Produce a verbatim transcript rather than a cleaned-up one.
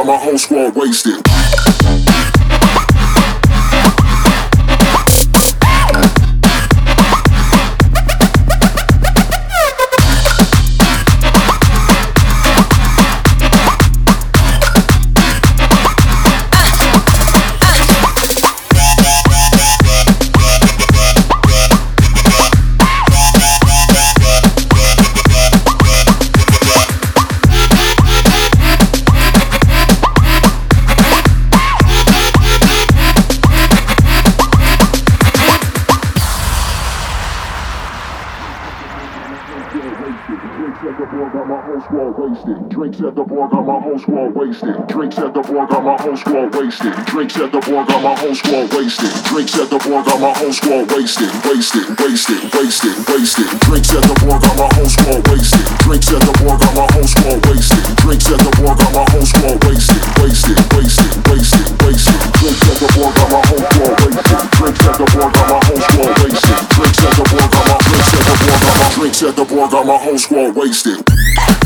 got my whole squad wasted. Drinks at the bar, got my whole squad wasted. Drinks at the bar, got my whole squad wasted. Drinks at the bar, got my whole squad wasted. Drinks at the bar, got my whole squad wasted. Wasted, wasted, wasted, wasted. Drinks at the bar, got my whole squad wasted. Drinks at the bar, got my whole squad wasted. Drinks at the bar, got my whole squad wasted. Wasted, wasted, wasted, wasted. Drinks at the bar, got my whole squad wasted. Drinks at the bar, got my whole squad wasted. Drinks at the bar, got my drinks at the bar, got my drinks at the bar, got my whole squad wasted.